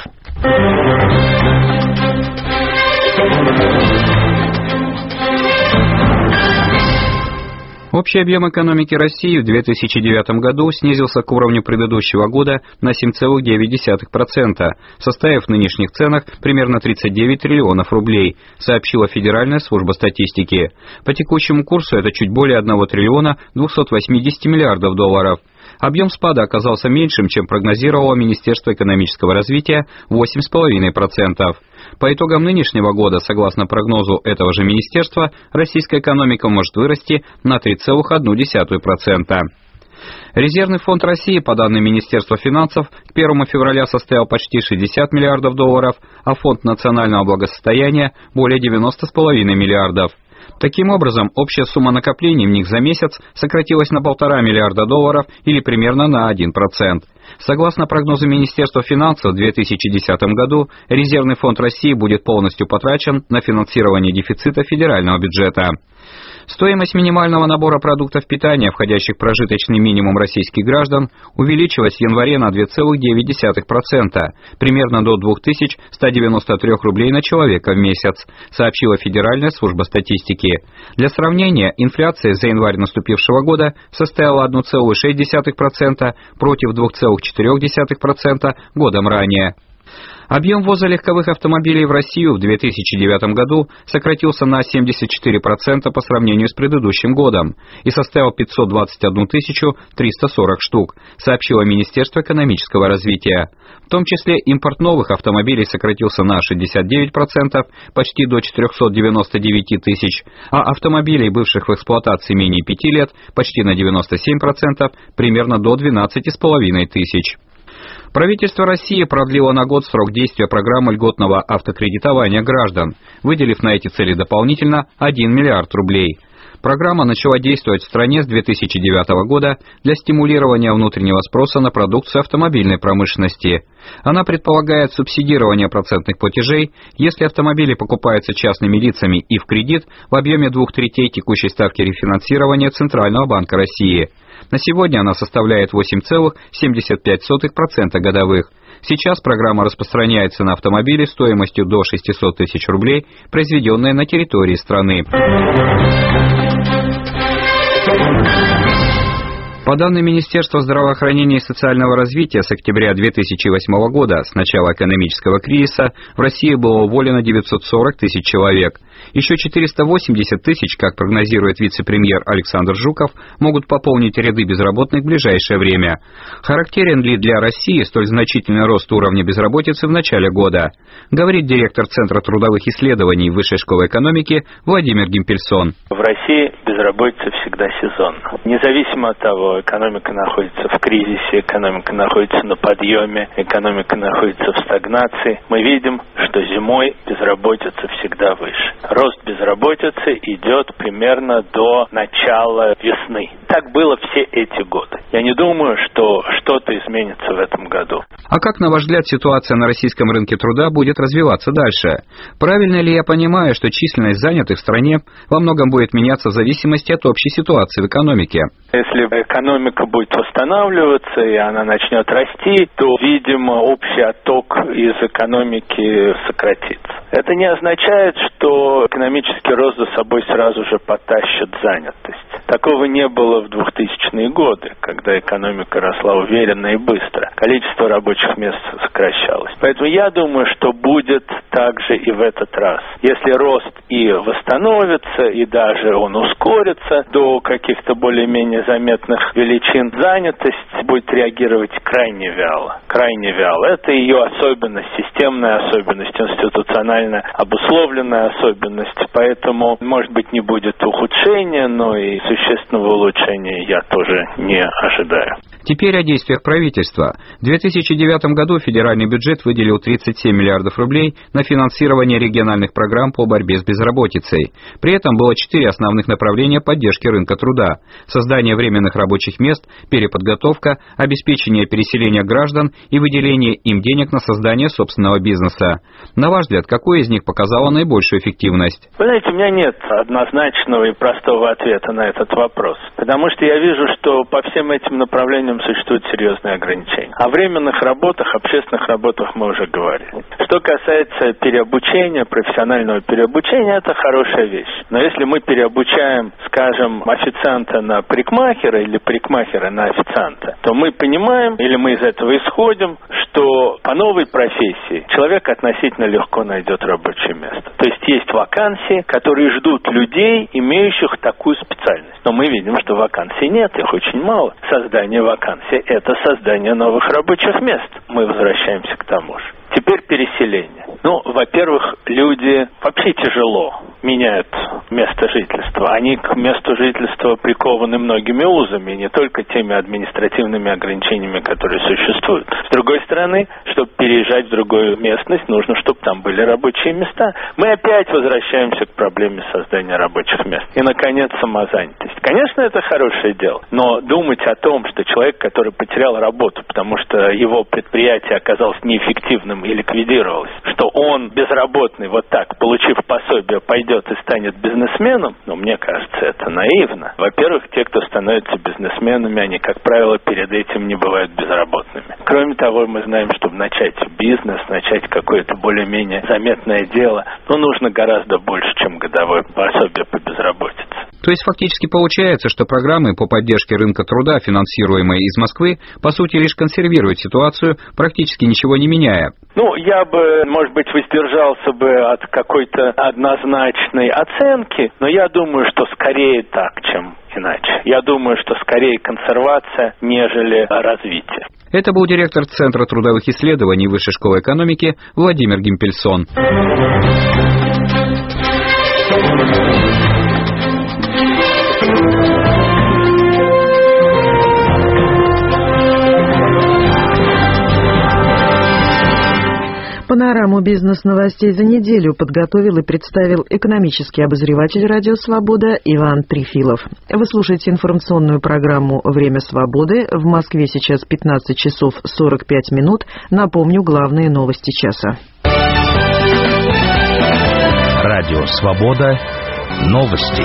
Общий объем экономики России в две тысячи девятом году снизился к уровню предыдущего года на семь целых девять десятых процента, составив в нынешних ценах примерно тридцать девять триллионов рублей, сообщила Федеральная служба статистики. По текущему курсу это чуть более одного триллиона двухсот восьмидесяти миллиардов долларов. Объем спада оказался меньшим, чем прогнозировало Министерство экономического развития – восемь целых пять десятых процента. По итогам нынешнего года, согласно прогнозу этого же министерства, российская экономика может вырасти на три целых одну десятую процента. Резервный фонд России, по данным Министерства финансов, к первому февраля составил почти шестьдесят миллиардов долларов, а фонд национального благосостояния – более девяноста с половиной миллиардов. Таким образом, общая сумма накоплений в них за месяц сократилась на полтора миллиарда долларов или примерно на один процент. Согласно прогнозу Министерства финансов, в две тысячи десятом году резервный фонд России будет полностью потрачен на финансирование дефицита федерального бюджета. Стоимость минимального набора продуктов питания, входящих в прожиточный минимум российских граждан, увеличилась в январе на две целых девять десятых процента, примерно до двух тысяч ста девяноста трёх рублей на человека в месяц, сообщила Федеральная служба статистики. Для сравнения, инфляция за январь наступившего года составила одна целая шесть десятых процента против двух целых четырёх десятых процента годом ранее. Объем ввоза легковых автомобилей в Россию в две тысячи девятом году сократился на семьдесят четыре процента по сравнению с предыдущим годом и составил пятьсот двадцать одну тысячу триста сорок штук, сообщило Министерство экономического развития. В том числе импорт новых автомобилей сократился на шестьдесят девять процентов, почти до четырехсот девяноста девяти тысяч, а автомобилей, бывших в эксплуатации менее пяти лет, почти на девяносто семь процентов, примерно до двенадцати с половиной тысяч. Правительство России продлило на год срок действия программы льготного автокредитования граждан, выделив на эти цели дополнительно один миллиард рублей. Программа начала действовать в стране с две тысячи девятого года для стимулирования внутреннего спроса на продукцию автомобильной промышленности. Она предполагает субсидирование процентных платежей, если автомобили покупаются частными лицами и в кредит в объеме двух третей текущей ставки рефинансирования Центрального банка России. На сегодня она составляет восемь целых семьдесят пять сотых процента годовых. Сейчас программа распространяется на автомобили стоимостью до шестисот тысяч рублей, произведенные на территории страны. По данным Министерства здравоохранения и социального развития, с октября две тысячи восьмого года, с начала экономического кризиса, в России было уволено девятьсот сорок тысяч человек. Еще четыреста восемьдесят тысяч, как прогнозирует вице-премьер Александр Жуков, могут пополнить ряды безработных в ближайшее время. Характерен ли для России столь значительный рост уровня безработицы в начале года? Говорит директор Центра трудовых исследований Высшей школы экономики Владимир Гимпельсон. В России безработица всегда сезонна. Независимо от того, экономика находится в кризисе, экономика находится на подъеме, экономика находится в стагнации, мы видим, что зимой безработица всегда выше. Рост безработицы идет примерно до начала весны. Так было все эти годы. Я не думаю, что что-то изменится в этом году. А как, на ваш взгляд, ситуация на российском рынке труда будет развиваться дальше? Правильно ли я понимаю, что численность занятых в стране во многом будет меняться в зависимости от общей ситуации в экономике? Если экономика будет восстанавливаться и она начнет расти, то, видимо, общий отток из экономики сократится. Это не означает, что экономический рост за собой сразу же потащит занятость. Такого не было в двухтысячные годы, когда экономика росла уверенно и быстро. Количество рабочих мест сокращалось. Поэтому я думаю, что будет так же и в этот раз. Если рост и восстановится, и даже он ускорится до каких-то более-менее заметных величин, занятость будет реагировать крайне вяло. Крайне вяло. Это ее особенность, системная особенность, институционально обусловленная особенность. Поэтому, может быть, не будет ухудшения, но и существенного улучшения я тоже не ожидаю. Теперь о действиях правительства. В две тысячи девятом году федеральный бюджет выделил тридцать семь миллиардов рублей на финансирование региональных программ по борьбе с безработицей. При этом было четыре основных направления поддержки рынка труда: создание временных рабочих мест, переподготовка, обеспечение переселения граждан и выделение им денег на создание собственного бизнеса. На ваш взгляд, какое из них показало наибольшую эффективность? Вы знаете, у меня нет однозначного и простого ответа на этот вопрос, потому что я вижу, что по всем этим направлениям существуют серьезные ограничения. О временных работах, общественных работах мы уже говорили. Что касается переобучения, профессионального переобучения, это хорошая вещь. Но если мы переобучаем, скажем, официанта на парикмахера или парикмахера на официанта, то мы понимаем, или мы из этого исходим, что по новой профессии человек относительно легко найдет рабочее место. То есть есть вакансии, которые ждут людей, имеющих такую специальность. Но мы видим, что вакансий нет, их очень мало. Создание вакансий – это создание новых рабочих мест. Мы возвращаемся к тому же. Теперь переселение. Ну, во-первых, люди вообще тяжело меняют место жительства. Они к месту жительства прикованы многими узами, не только теми административными ограничениями, которые существуют. С другой стороны, чтобы переезжать в другую местность, нужно, чтобы там были рабочие места. Мы опять возвращаемся к проблеме создания рабочих мест. И, наконец, самозанятость. Конечно, это хорошее дело, но думать о том, что человек, который потерял работу, потому что его предприятие оказалось неэффективным и ликвидировалось, что он безработный, вот так, получив пособие, пойдет и станет бизнесменом, ну, мне кажется, это наивно. Во-первых, те, кто становится бизнесменами, они, как правило, перед этим не бывают безработными. Кроме того, мы знаем, чтобы начать бизнес, начать какое-то более-менее заметное дело, ну, нужно гораздо больше, чем годовое пособие по безработице. То есть фактически получается, что программы по поддержке рынка труда, финансируемые из Москвы, по сути лишь консервируют ситуацию, практически ничего не меняя. Ну, я бы, может быть, воздержался бы от какой-то однозначной оценки, но я думаю, что скорее так, чем иначе. Я думаю, что скорее консервация, нежели развитие. Это был директор Центра трудовых исследований Высшей школы экономики Владимир Гимпельсон. Панораму бизнес-новостей за неделю подготовил и представил экономический обозреватель «Радио Свобода» Иван Трифилов. Вы слушаете информационную программу «Время свободы». В Москве сейчас пятнадцать часов сорок пять минут. Напомню главные новости часа. «Радио Свобода». Новости.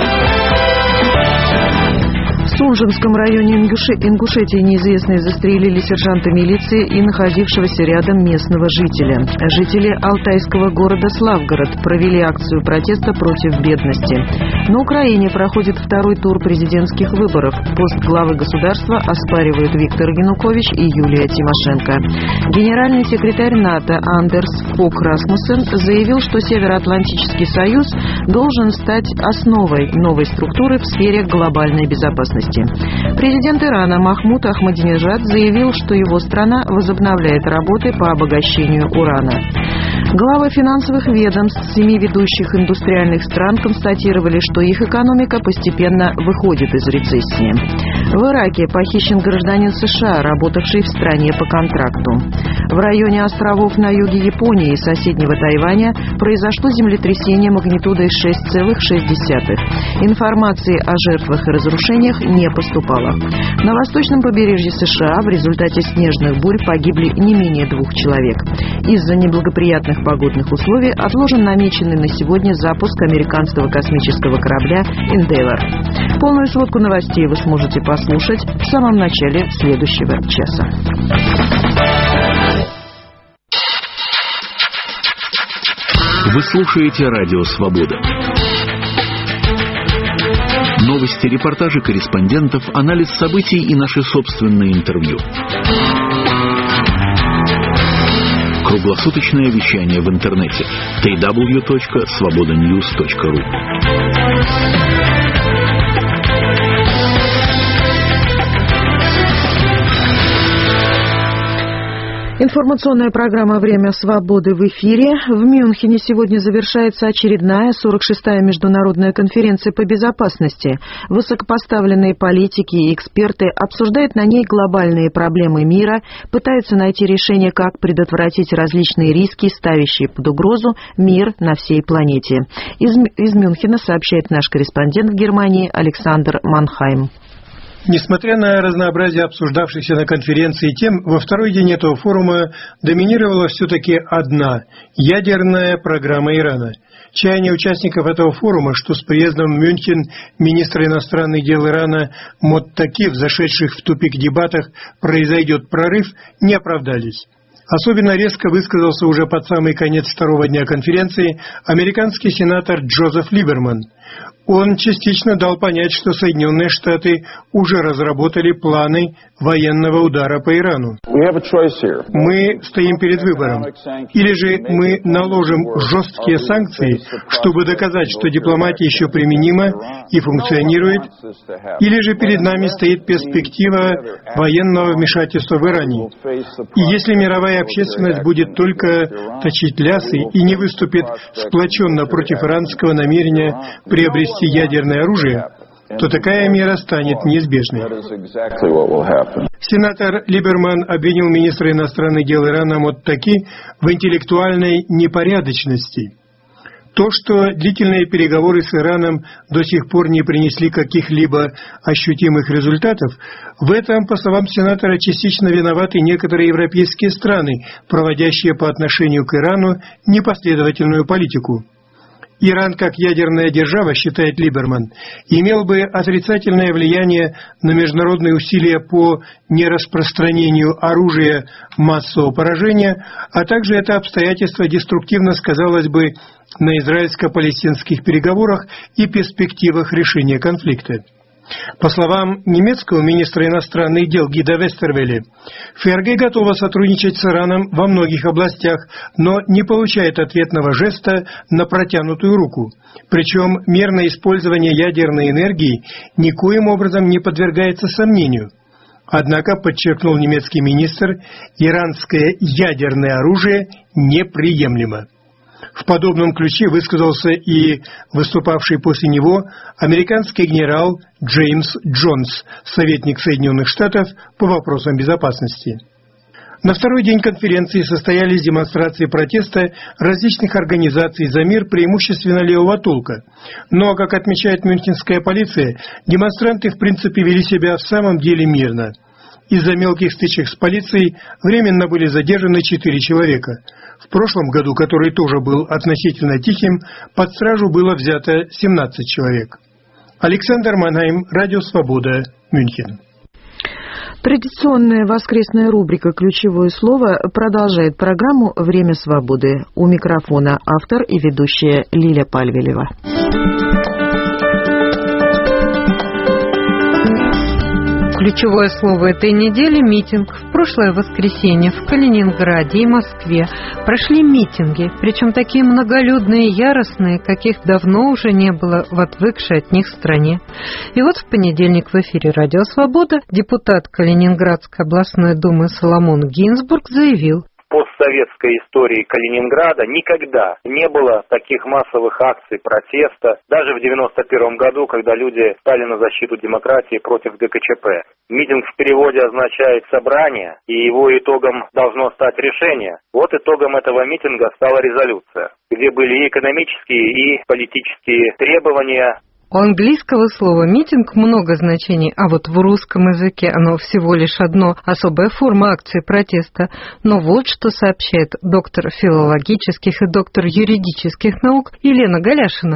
В Сунжинском районе Ингушетии неизвестные застрелили сержанта милиции и находившегося рядом местного жителя. Жители алтайского города Славгород провели акцию протеста против бедности. На Украине проходит второй тур президентских выборов. Пост главы государства оспаривают Виктор Янукович и Юлия Тимошенко. Генеральный секретарь НАТО Андерс Фог Расмуссен заявил, что Североатлантический союз должен стать основой новой структуры в сфере глобальной безопасности. Президент Ирана Махмуд Ахмадинежад заявил, что его страна возобновляет работы по обогащению урана. Главы финансовых ведомств семи ведущих индустриальных стран констатировали, что их экономика постепенно выходит из рецессии. В Ираке похищен гражданин США, работавший в стране по контракту. В районе островов на юге Японии и соседнего Тайваня произошло землетрясение магнитудой шесть целых шесть десятых. Информации о жертвах и разрушениях не поступало. На восточном побережье США в результате снежных бурь погибли не менее двух человек. Из-за неблагоприятных погодных условий отложен намеченный на сегодня запуск американского космического корабля Endeavour. Полную сводку новостей вы сможете послушать в самом начале следующего часа. Вы слушаете «Радио Свобода». Новости, репортажи корреспондентов, анализ событий и наши собственные интервью. Круглосуточное вещание в интернете. дабл ю дабл ю дабл ю точка свобода ньюс точка ру. Информационная программа «Время свободы» в эфире. В Мюнхене сегодня завершается очередная сорок шестая международная конференция по безопасности. Высокопоставленные политики и эксперты обсуждают на ней глобальные проблемы мира, пытаются найти решение, как предотвратить различные риски, ставящие под угрозу мир на всей планете. Из, из Мюнхена сообщает наш корреспондент в Германии Александр Манхайм. Несмотря на разнообразие обсуждавшихся на конференции тем, во второй день этого форума доминировала все-таки одна – ядерная программа Ирана. Чаяние участников этого форума, что с приездом в Мюнхен министра иностранных дел Ирана Моттаки, зашедших в тупик дебатах, произойдет прорыв, не оправдались. Особенно резко высказался уже под самый конец второго дня конференции американский сенатор Джозеф Либерман. Он частично дал понять, что Соединенные Штаты уже разработали планы военного удара по Ирану. Мы стоим перед выбором. Или же мы наложим жесткие санкции, чтобы доказать, что дипломатия еще применима и функционирует, или же перед нами стоит перспектива военного вмешательства в Иране. И если мировая общественность будет только точить лясы и не выступит сплоченно против иранского намерения приобрести ядерное оружие, то такая мера станет неизбежной. Сенатор Либерман обвинил министра иностранных дел Ирана Моттаки в интеллектуальной непорядочности. То, что длительные переговоры с Ираном до сих пор не принесли каких-либо ощутимых результатов, в этом, по словам сенатора, частично виноваты некоторые европейские страны, проводящие по отношению к Ирану непоследовательную политику. Иран, как ядерная держава, считает Либерман, имел бы отрицательное влияние на международные усилия по нераспространению оружия массового поражения, а также это обстоятельство деструктивно сказалось бы на израильско-палестинских переговорах и перспективах решения конфликта. По словам немецкого министра иностранных дел Гида Вестервеле, ФРГ готова сотрудничать с Ираном во многих областях, но не получает ответного жеста на протянутую руку. Причем мерное использование ядерной энергии никоим образом не подвергается сомнению. Однако, подчеркнул немецкий министр, иранское ядерное оружие неприемлемо. В подобном ключе высказался и выступавший после него американский генерал Джеймс Джонс, советник Соединенных Штатов по вопросам безопасности. На второй день конференции состоялись демонстрации протеста различных организаций за мир, преимущественно левого толка. Но, как отмечает мюнхенская полиция, демонстранты в принципе вели себя в самом деле мирно. Из-за мелких стычек с полицией временно были задержаны четыре человека. В прошлом году, который тоже был относительно тихим, под стражу было взято семнадцать человек. Александр Манхайм, Радио Свобода, Мюнхен. Традиционная воскресная рубрика «Ключевое слово» продолжает программу «Время свободы». У микрофона автор и ведущая Лиля Пальвелева. Ключевое слово этой недели – митинг. В прошлое воскресенье в Калининграде и Москве прошли митинги, причем такие многолюдные и яростные, каких давно уже не было в отвыкшей от них стране. И вот в понедельник в эфире «Радио Свобода» депутат Калининградской областной думы Соломон Гинзбург заявил: в постсоветской истории Калининграда никогда не было таких массовых акций протеста, даже в девяносто первом году, когда люди стали на защиту демократии против ГКЧП. Митинг в переводе означает собрание, и его итогом должно стать решение. Вот итогом этого митинга стала резолюция, где были и экономические, и политические требования. У английского слова «митинг» много значений, а вот в русском языке оно всего лишь одно, особая форма акции протеста. Но вот что сообщает доктор филологических и доктор юридических наук Елена Галяшина.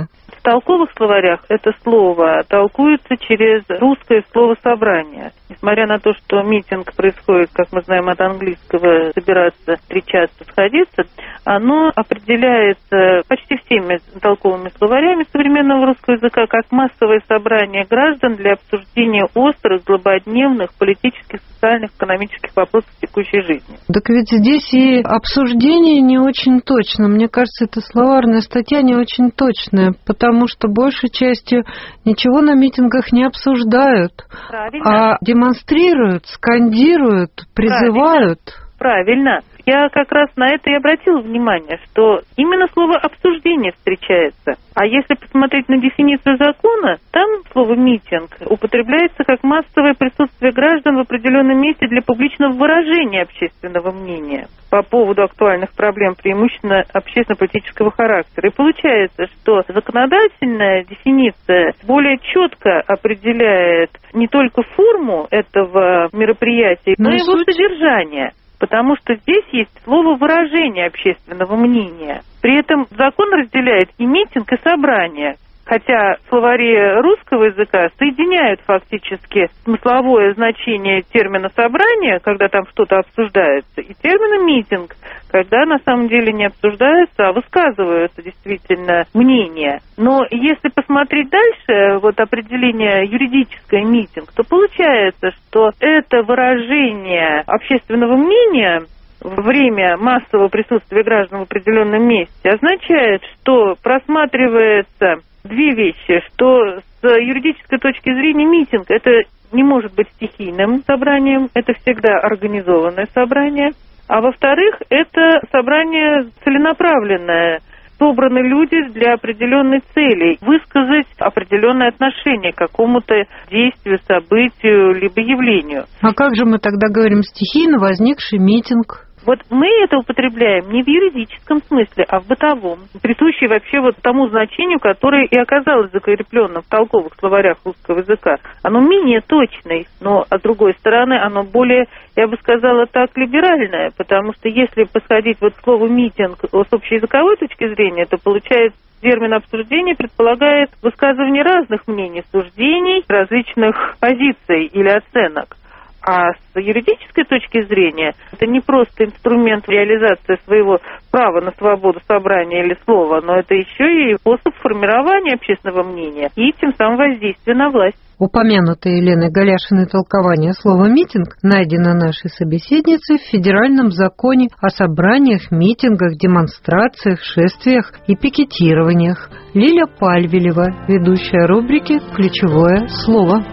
В толковых словарях это слово толкуется через русское слово «собрание». Несмотря на то, что митинг происходит, как мы знаем от английского, собираться, встречаться, сходиться, оно определяется почти всеми толковыми словарями современного русского языка как массовое собрание граждан для обсуждения острых, злободневных, политических, социальных, экономических вопросов текущей жизни. Так ведь здесь и обсуждение не очень точно. Мне кажется, эта словарная статья не очень точная, потому что большей частью ничего на митингах не обсуждают. Правильно. А демонстрируют, скандируют, призывают. Правильно. Я как раз на это и обратила внимание, что именно слово «обсуждение» встречается. А если посмотреть на дефиницию закона, там слово «митинг» употребляется как массовое присутствие граждан в определенном месте для публичного выражения общественного мнения по поводу актуальных проблем, преимущественно общественно-политического характера. И получается, что законодательная дефиниция более четко определяет не только форму этого мероприятия, но, но и его суть... содержание. Потому что здесь есть слово «выражение общественного мнения». При этом закон разделяет и митинг, и собрание. Хотя словари русского языка соединяют фактически смысловое значение термина «собрание», когда там что-то обсуждается, и термина «митинг», когда на самом деле не обсуждается, а высказываются действительно мнения. Но если посмотреть дальше, вот определение юридическое «митинг», то получается, что это выражение общественного мнения время массового присутствия граждан в определенном месте означает, что просматривается две вещи, что с юридической точки зрения митинг – это не может быть стихийным собранием, это всегда организованное собрание, а во-вторых, это собрание целенаправленное, собраны люди для определенной цели, высказать определенное отношение к какому-то действию, событию, либо явлению. А как же мы тогда говорим стихийно возникший митинг? Вот мы это употребляем не в юридическом смысле, а в бытовом, присущий вообще вот тому значению, которое и оказалось закрепленным в толковых словарях русского языка. Оно менее точное, но, а с другой стороны, оно более, я бы сказала так, либеральное, потому что если посходить вот к слову «митинг» с общеязыковой точки зрения, то получается, термин обсуждения предполагает высказывание разных мнений, суждений, различных позиций или оценок. А с юридической точки зрения это не просто инструмент реализации своего права на свободу собрания или слова, но это еще и способ формирования общественного мнения и тем самым воздействия на власть. Упомянутое Еленой Голяшиной толкование слова «митинг» найдено нашей собеседницей в Федеральном законе о собраниях, митингах, демонстрациях, шествиях и пикетированиях. Лиля Пальвелева, ведущая рубрики «Ключевое слово».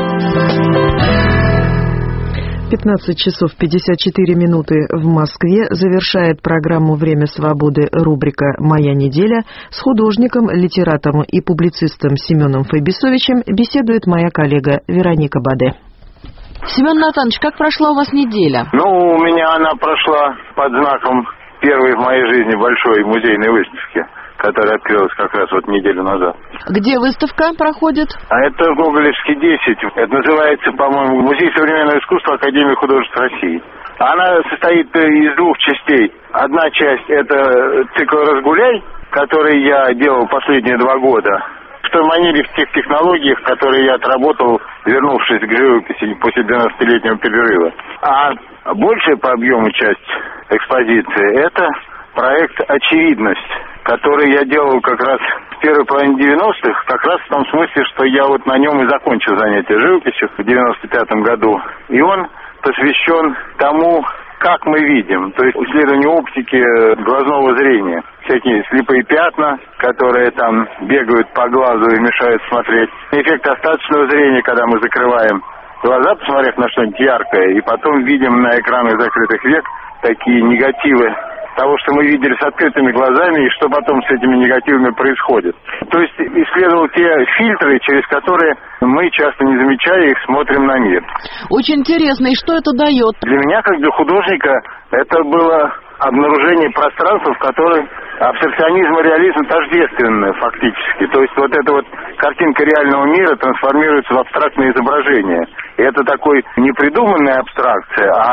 пятнадцать часов пятьдесят четыре минуты в Москве. Завершает программу «Время свободы» рубрика «Моя неделя». С художником, литератором и публицистом Семеном Файбисовичем беседует моя коллега Вероника Баде. Семен Натанович, как прошла у вас неделя? Ну, у меня она прошла под знаком первой в моей жизни большой музейной выставки, которая открылась как раз вот неделю назад. Где выставка проходит? А это в Гоголевске десять. Это называется, по-моему, Музей современного искусства Академии художеств России. Она состоит из двух частей. Одна часть – это цикл «Разгуляй», который я делал последние два года. В той манере, в тех технологиях, которые я отработал, вернувшись к живописи после двенадцатилетнего перерыва. А большая по объему часть экспозиции – это проект «Очевидность», который я делал как раз в первой половине девяностых, как раз в том смысле, что я вот на нем и закончил занятия живописью в девяносто пятом году. И он посвящен тому, как мы видим, то есть исследованию оптики глазного зрения. Всякие слепые пятна, которые там бегают по глазу и мешают смотреть. Эффект остаточного зрения, когда мы закрываем глаза, посмотрев на что-нибудь яркое, и потом видим на экранах закрытых век такие негативы того, что мы видели с открытыми глазами, и что потом с этими негативами происходит. То есть исследовал те фильтры, через которые мы, часто не замечая их, смотрим на мир. Очень интересно. И что это дает? Для меня, как для художника, это было обнаружение пространства, в котором абстракционизм и реализм тождественны фактически. То есть вот эта вот картинка реального мира трансформируется в абстрактное изображение. И это такой не придуманная абстракция, а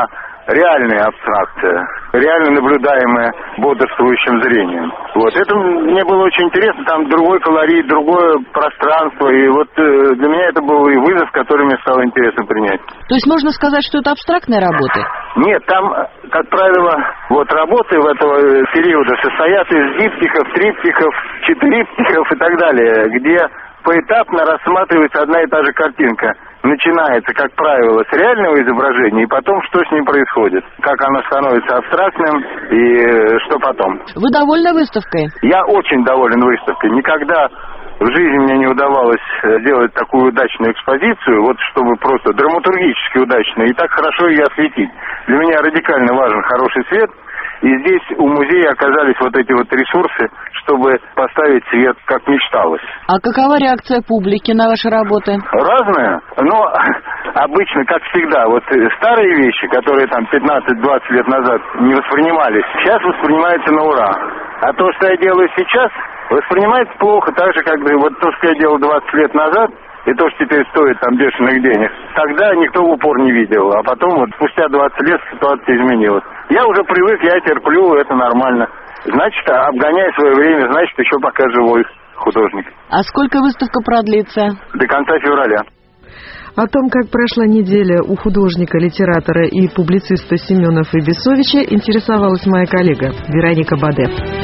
реальная абстракция, реально наблюдаемая бодрствующим зрением. Вот. Это мне было очень интересно, там другой колорит, другое пространство, и вот э, для меня это был и вызов, который мне стало интересно принять. То есть можно сказать, что это абстрактные работы? Нет, там, как правило, вот работы в этого периода состоят из диптихов, триптихов, четыриптихов и так далее, где поэтапно рассматривается одна и та же картинка. Начинается, как правило, с реального изображения, и потом, что с ним происходит, как оно становится абстрактным, и что потом. Вы довольны выставкой? Я очень доволен выставкой. Никогда в жизни мне не удавалось сделать такую удачную экспозицию, вот чтобы просто драматургически удачную, и так хорошо ее осветить. Для меня радикально важен хороший свет, и здесь у музея оказались вот эти вот ресурсы, чтобы поставить свет, как мечталось. А какова реакция публики на ваши работы? Разная, но обычно, как всегда, вот старые вещи, которые там пятнадцать-двадцать лет назад не воспринимались, сейчас воспринимаются на ура. А то, что я делаю сейчас, воспринимается плохо, так же, как бы вот то, что я делал двадцать лет назад, и то, что теперь стоит там бешеных денег, тогда никто в упор не видел. А потом вот спустя двадцать лет ситуация изменилась. Я уже привык, я терплю, это нормально. Значит, обгоняя свое время, значит, еще пока живой художник. А сколько выставка продлится? До конца февраля. О том, как прошла неделя у художника, литератора и публициста Семенов и Бесовича, интересовалась моя коллега Вероника Баде.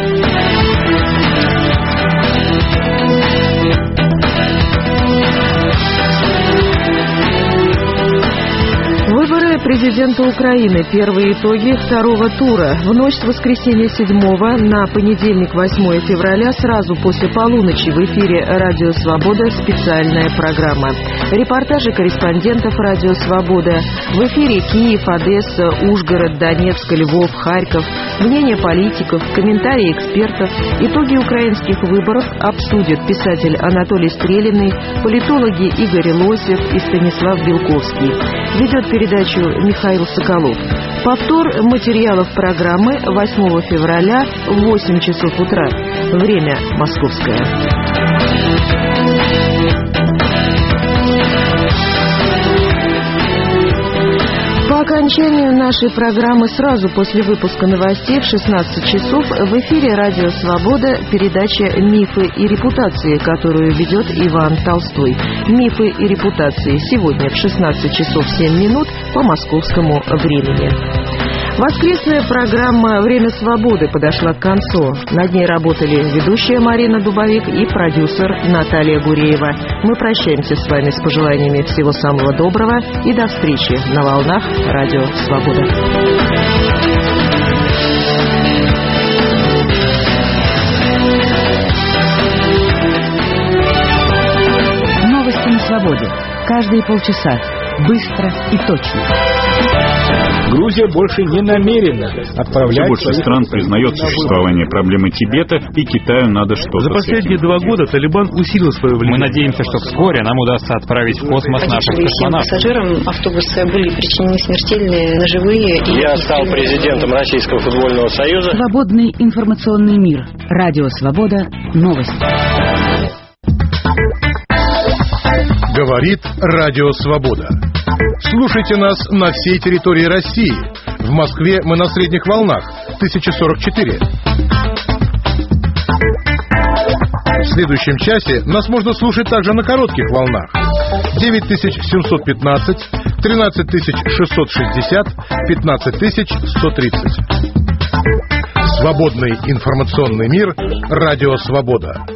Выборы президента Украины. Первые итоги второго тура. В ночь с воскресенья седьмого на понедельник восьмое февраля сразу после полуночи в эфире «Радио Свобода» специальная программа. Репортажи корреспондентов «Радио Свобода». В эфире Киев, Одесса, Ужгород, Донецк, Львов, Харьков. Мнения политиков, комментарии экспертов. Итоги украинских выборов обсудят писатель Анатолий Стрелиный, политологи Игорь Лосев и Станислав Белковский. Ведет передачу Михаил Соколов. Повтор материалов программы восьмого февраля в восемь часов утра. Время московское. По окончанию нашей программы сразу после выпуска новостей в шестнадцать часов в эфире «Радио Свобода» передача «Мифы и репутации», которую ведет Иван Толстой. «Мифы и репутации» сегодня в шестнадцать часов семь минут по московскому времени. Воскресная программа «Время свободы» подошла к концу. Над ней работали ведущая Марина Дубовик и продюсер Наталья Гуреева. Мы прощаемся с вами с пожеланиями всего самого доброго и до встречи на волнах «Радио Свобода». Новости на свободе. Каждые полчаса. Быстро и точно. Грузия больше не намерена отправлять... Все больше стран признает существование проблемы Тибета, и Китаю надо что-то... За последние два года Талибан усилил свое влияние. Мы надеемся, что вскоре нам удастся отправить в космос наших космонавтов. Пассажирам автобуса были причинены смертельные ножевые... И Я стал президентом Российского футбольного союза. Свободный информационный мир. Радио Свобода. Новости. Говорит Радио Свобода. Слушайте нас на всей территории России. В Москве мы на средних волнах тысяча сорок четыре. В следующем часе нас можно слушать также на коротких волнах. девять тысяч семьсот пятнадцать, тринадцать тысяч шестьсот шестьдесят, пятнадцать тысяч сто тридцать. Свободный информационный мир. Радио Свобода.